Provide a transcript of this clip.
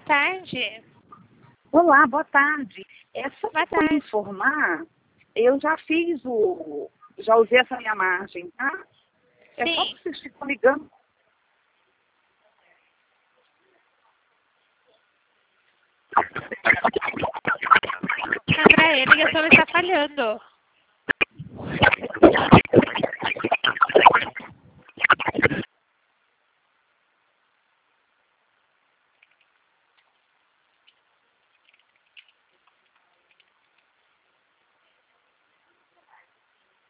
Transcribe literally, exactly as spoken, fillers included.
tarde. Olá, boa tarde. É só Boa para tarde. informar, eu já fiz o... já usei essa minha margem, tá? É Sim. só que vocês ficam ligando. Ah, pra ele, a ligação está falhando.